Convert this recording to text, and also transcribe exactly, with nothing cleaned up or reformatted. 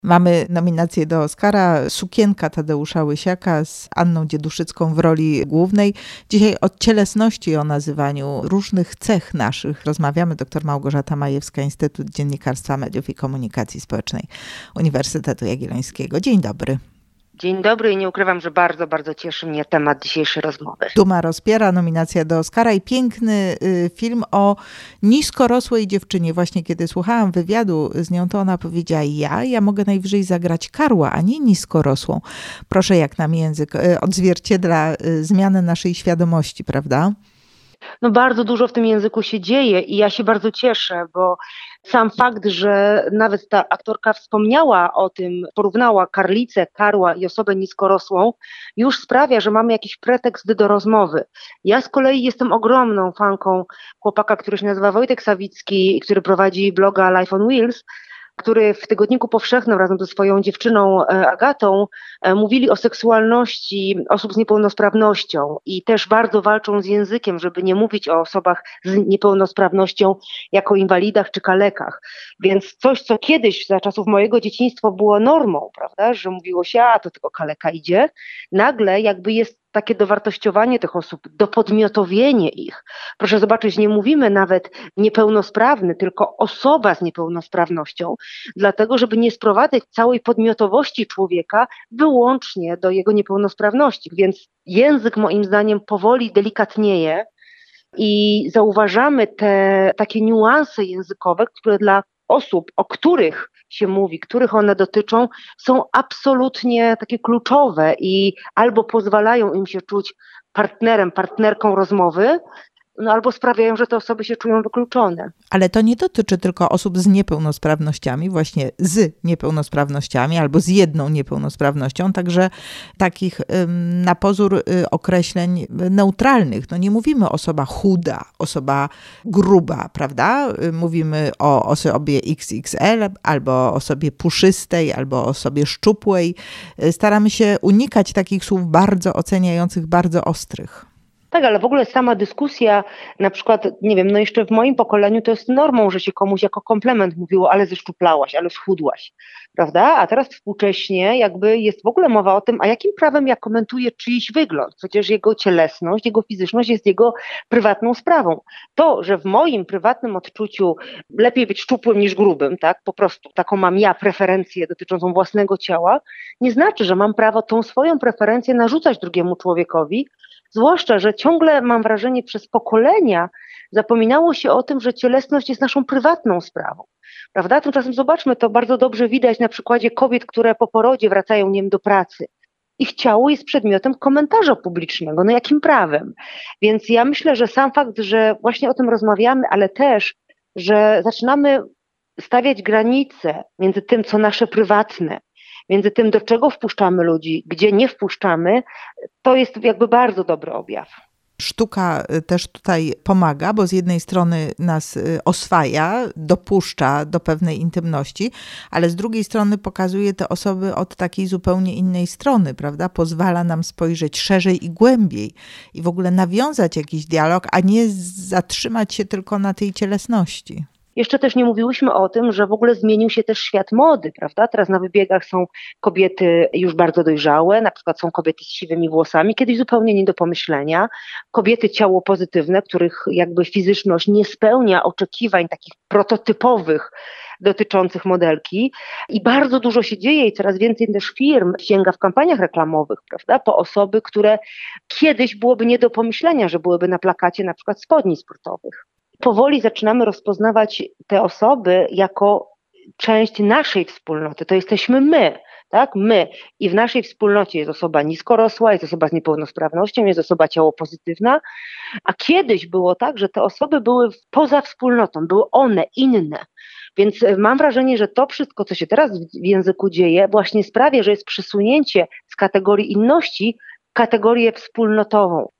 Mamy nominację do Oscara, Sukienka Tadeusza Łysiaka z Anną Dzieduszycką w roli głównej. Dzisiaj o cielesności, o nazywaniu różnych cech naszych rozmawiamy. Doktor Małgorzata Majewska, Instytut Dziennikarstwa, Mediów i Komunikacji Społecznej Uniwersytetu Jagiellońskiego. Dzień dobry. Dzień dobry i nie ukrywam, że bardzo, bardzo cieszy mnie temat dzisiejszej rozmowy. Duma rozpiera, nominacja do Oscara i piękny y, film o niskorosłej dziewczynie. Właśnie kiedy słuchałam wywiadu z nią, to ona powiedziała, ja, ja mogę najwyżej zagrać karła, a nie niskorosłą. Proszę, jak nam język y, odzwierciedla y, zmianę naszej świadomości, prawda? No bardzo dużo w tym języku się dzieje i ja się bardzo cieszę, bo sam fakt, że nawet ta aktorka wspomniała o tym, porównała karlicę, karła i osobę niskorosłą, już sprawia, że mamy jakiś pretekst do rozmowy. Ja z kolei jestem ogromną fanką chłopaka, który się nazywa Wojtek Sawicki, który prowadzi bloga Life on Wheels, który w Tygodniku Powszechnym razem ze swoją dziewczyną Agatą mówili o seksualności osób z niepełnosprawnością i też bardzo walczą z językiem, żeby nie mówić o osobach z niepełnosprawnością jako inwalidach czy kalekach. Więc coś, co kiedyś za czasów mojego dzieciństwa było normą, prawda, że mówiło się, a to tylko kaleka idzie, nagle jakby jest takie dowartościowanie tych osób, dopodmiotowienie ich. Proszę zobaczyć, nie mówimy nawet niepełnosprawny, tylko osoba z niepełnosprawnością, dlatego żeby nie sprowadzać całej podmiotowości człowieka wyłącznie do jego niepełnosprawności. Więc język moim zdaniem powoli delikatnieje i zauważamy te takie niuanse językowe, które dla osób, o których się mówi, których one dotyczą, są absolutnie takie kluczowe i albo pozwalają im się czuć partnerem, partnerką rozmowy, no albo sprawiają, że te osoby się czują wykluczone. Ale to nie dotyczy tylko osób z niepełnosprawnościami, właśnie z niepełnosprawnościami albo z jedną niepełnosprawnością, także takich na pozór określeń neutralnych. No nie mówimy osoba chuda, osoba gruba, prawda? Mówimy o osobie iks iks el albo o osobie puszystej, albo o osobie szczupłej. Staramy się unikać takich słów bardzo oceniających, bardzo ostrych. Tak, ale w ogóle sama dyskusja, na przykład, nie wiem, no jeszcze w moim pokoleniu to jest normą, że się komuś jako komplement mówiło, ale zeszczuplałaś, ale schudłaś, prawda? A teraz współcześnie jakby jest w ogóle mowa o tym, a jakim prawem ja komentuję czyjś wygląd? Przecież jego cielesność, jego fizyczność jest jego prywatną sprawą. To, że w moim prywatnym odczuciu lepiej być szczupłym niż grubym, tak? Po prostu taką mam ja preferencję dotyczącą własnego ciała, nie znaczy, że mam prawo tą swoją preferencję narzucać drugiemu człowiekowi. Zwłaszcza, że ciągle mam wrażenie przez pokolenia zapominało się o tym, że cielesność jest naszą prywatną sprawą. Prawda? Tymczasem zobaczmy, to bardzo dobrze widać na przykładzie kobiet, które po porodzie wracają, nie wiem, do pracy. Ich ciało jest przedmiotem komentarza publicznego. No jakim prawem? Więc ja myślę, że sam fakt, że właśnie o tym rozmawiamy, ale też, że zaczynamy stawiać granice między tym, co nasze prywatne, między tym, do czego wpuszczamy ludzi, gdzie nie wpuszczamy, to jest jakby bardzo dobry objaw. Sztuka też tutaj pomaga, bo z jednej strony nas oswaja, dopuszcza do pewnej intymności, ale z drugiej strony pokazuje te osoby od takiej zupełnie innej strony, prawda? Pozwala nam spojrzeć szerzej i głębiej i w ogóle nawiązać jakiś dialog, a nie zatrzymać się tylko na tej cielesności. Jeszcze też nie mówiłyśmy o tym, że w ogóle zmienił się też świat mody, prawda? Teraz na wybiegach są kobiety już bardzo dojrzałe, na przykład są kobiety z siwymi włosami, kiedyś zupełnie nie do pomyślenia. Kobiety ciało pozytywne, których jakby fizyczność nie spełnia oczekiwań takich prototypowych dotyczących modelki i bardzo dużo się dzieje i coraz więcej też firm sięga w kampaniach reklamowych, prawda? Po osoby, które kiedyś byłoby nie do pomyślenia, że byłyby na plakacie na przykład spodni sportowych. Powoli zaczynamy rozpoznawać te osoby jako część naszej wspólnoty. To jesteśmy my, tak? My. I w naszej wspólnocie jest osoba niskorosła, jest osoba z niepełnosprawnością, jest osoba ciało pozytywna. A kiedyś było tak, że te osoby były poza wspólnotą, były one inne. Więc mam wrażenie, że to wszystko, co się teraz w języku dzieje, właśnie sprawia, że jest przesunięcie z kategorii inności w kategorię wspólnotową.